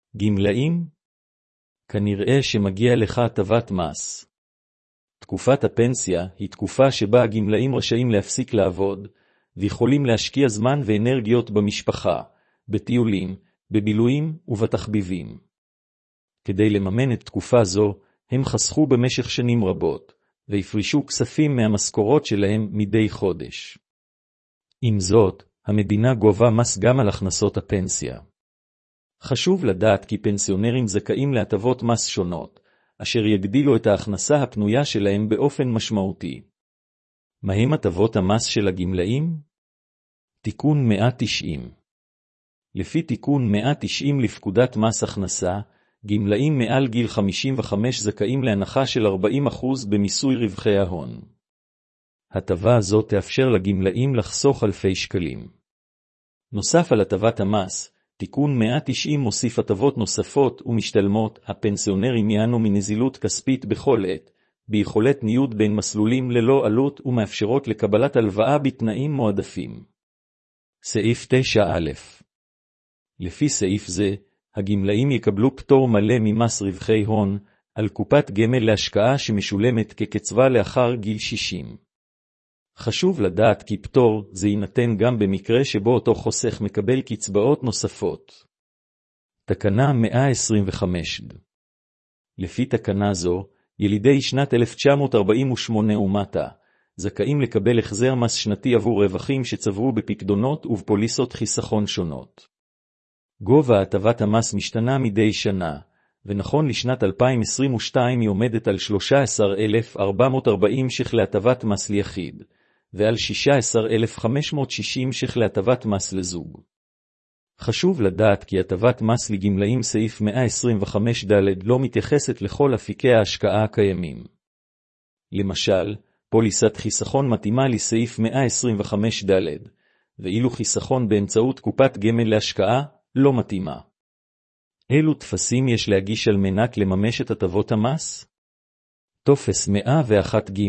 גמלאים? כנראה שמגיע לך הטבת מס. תקופת הפנסיה היא תקופה שבה הגמלאים רשאים להפסיק לעבוד, ויכולים להשקיע זמן ואנרגיות במשפחה, בטיולים, בבילויים ובתחביבים. כדי לממן את תקופה זו, הם חסכו במשך שנים רבות, והפרישו כספים מהמשכורות שלהם מדי חודש. עם זאת, המדינה גובה מס גם על הכנסות הפנסיה. חשוב לדעת כי פנסיונרים זכאים להטבות מס שונות, אשר יגדילו את ההכנסה הפנויה שלהם באופן משמעותי. מהם הטבות המס של הגמלאים? תיקון 190. לפי תיקון 190 לפקודת מס הכנסה, גמלאים מעל גיל 55 זכאים להנחה של 40% במיסוי רווחי ההון. הטבה הזו תאפשר לגמלאים לחסוך אלפי שקלים. נוסף על הטבת המס, תיקון 190 מוסיף הטבות נוספות ומשתלמות. הפנסיונרים ייהנו מנזילות כספית בכל עת, ביכולת ניוד בין מסלולים ללא עלות ומאפשרות לקבלת הלוואה בתנאים מועדפים. סעיף 9א. לפי סעיף זה, הגמלאים יקבלו פטור מלא ממס רווחי הון על קופת גמל להשקעה שמשולמת כקצבה לאחר גיל 60. חשוב לדעת כי פטור זה יינתן גם במקרה שבו אותו חוסך מקבל קצבאות נוספות. תקנה 125. לפי תקנה זו, ילידי שנת 1948 ומטה, זכאים לקבל החזר מס שנתי עבור רווחים שצברו בפקדונות ובפוליסות חיסכון שונות. גובה הטבת המס משתנה מדי שנה, ונכון לשנת 2022 היא עומדת על 13,440 ש"ח להטבת מס ליחיד, ועל 16,560 ש"ח להטבת מס לזוג. חשוב לדעת כי הטבת מס לגמלאים סעיף 125ד לא מתייחסת לכל אפיקי ההשקעה הקיימים. למשל, פוליסת חיסכון מתאימה לסעיף 125ד, ואילו חיסכון באמצעות קופת גמל להשקעה לא מתאימה. אילו טפסים יש להגיש על מנת לממש את הטבות המס? טופס 101ג'.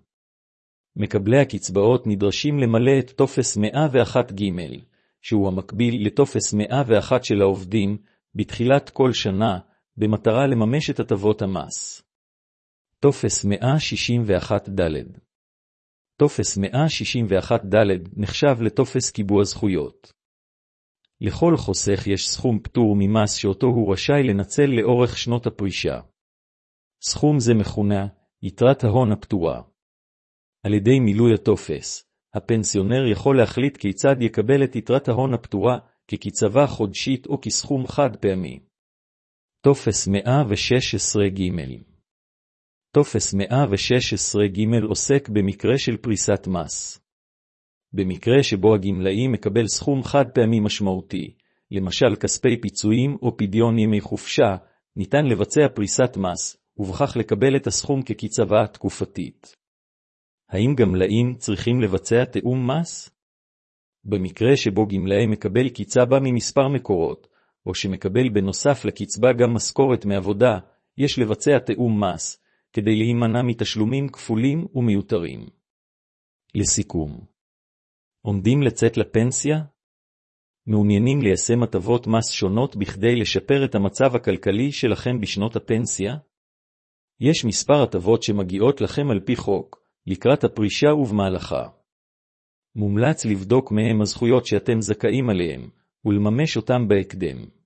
מקבלי הקצבאות נדרשים למלא את טופס 101ג', שהוא המקביל לטופס 101 של העובדים, בתחילת כל שנה, במטרה לממש את הטבות המס. טופס 161ד'. טופס 161ד' נחשב לטופס קיבוע זכויות. לכל חוסך יש סכום פטור ממס שאותו הוא רשאי לנצל לאורך שנות הפרישה. סכום זה מכונה יתרת ההון הפטורה. על ידי מילוי הטופס, הפנסיונר יכול להחליט כיצד יקבל את יתרת ההון הפטורה, כקצבה חודשית או כסכום חד פעמי. טופס 116ג'. טופס 116ג' עוסק במקרה של פריסת מס. במקרה שבו הגמלאי מקבל סכום חד פעמי משמעותי, למשל כספי פיצויים או פדיון ימי חופשה, ניתן לבצע פריסת מס, ובכך לקבל את הסכום כקצבה תקופתית. האם גמלאים צריכים לבצע תיאום מס? במקרה שבו גמלאי מקבל קצבה ממספר מקורות, או שמקבל בנוסף לקצבה גם משכורת מעבודה, יש לבצע תיאום מס, כדי להימנע מתשלומים כפולים ומיותרים. לסיכום, עומדים לצאת לפנסיה? מעוניינים ליישם הטבות מס שונות בכדי לשפר את המצב הכלכלי שלכם בשנות הפנסיה? יש מספר הטבות שמגיעות לכם על פי חוק, לקראת הפרישה ובמהלכה. מומלץ לבדוק מהם הזכויות שאתם זכאים עליהם, ולממש אותם בהקדם.